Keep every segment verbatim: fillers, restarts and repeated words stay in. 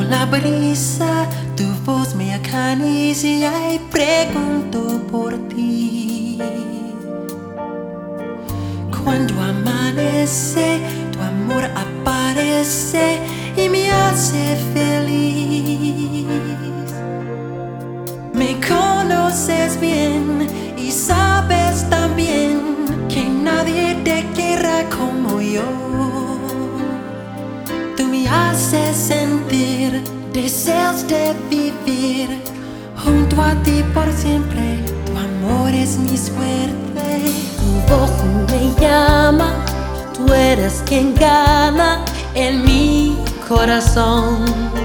la brisa, tu voz me acaricia y pregunto por ti. Cuando amanece, tu amor aparece y me hace feliz. Me conoces bien y sabes también que nadie te quiera como yo. Tú me haces sentir deseos de vivir junto a ti por siempre. Tu amor es mi suerte. Tu voz me llama, tú eres quien gana en mi corazón.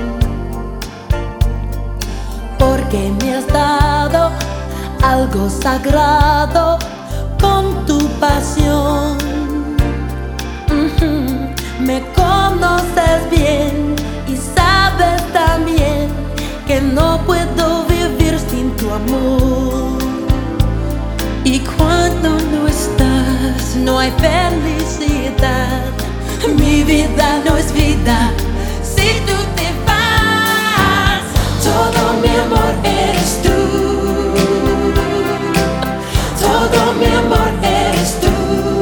Porque me has dado algo sagrado con tu pasión. Mm-hmm. Me conoces bien y sabes también que no puedo vivir sin tu amor. Y cuando no estás, no hay felicidad. Mi vida no es vida si tú te vas. Todo mi amor eres tú. Todo mi amor eres tú.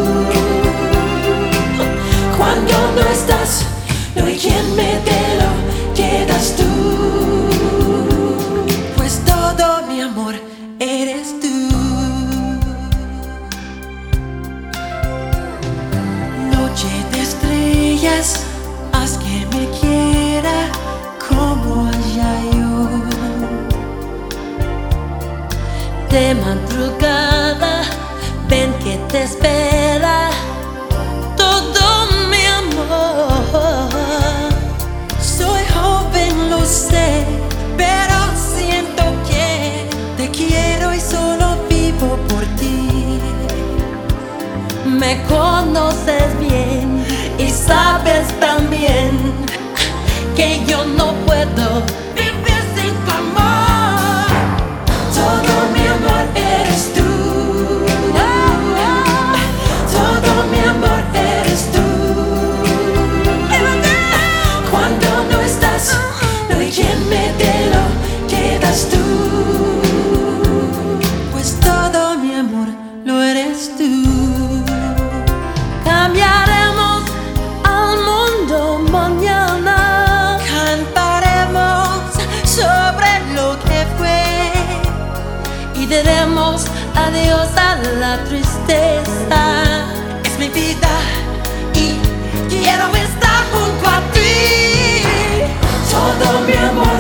Cuando no estás, no hay quien me dé lo que das tú. Pues todo mi amor eres tú. Noche de estrellas, haz que me quiera como allá yo. De madrugada, ven que te espera todo mi amor. Soy joven, lo sé, pero siento que te quiero y solo vivo por ti. Me conoces bien y sabes también que yo no puedo vivir sin tu amor. Todo mi amor eres tú. Todo mi amor eres tú. Cuando no estás, no hay quien me dé lo que das tú. Pues todo mi amor lo eres tú. Cambiaremos al mundo mañana. Cantaremos sobre lo que fue y diremos adiós a la tristeza. Es mi vida y quiero estar junto a ti. Todo mi amor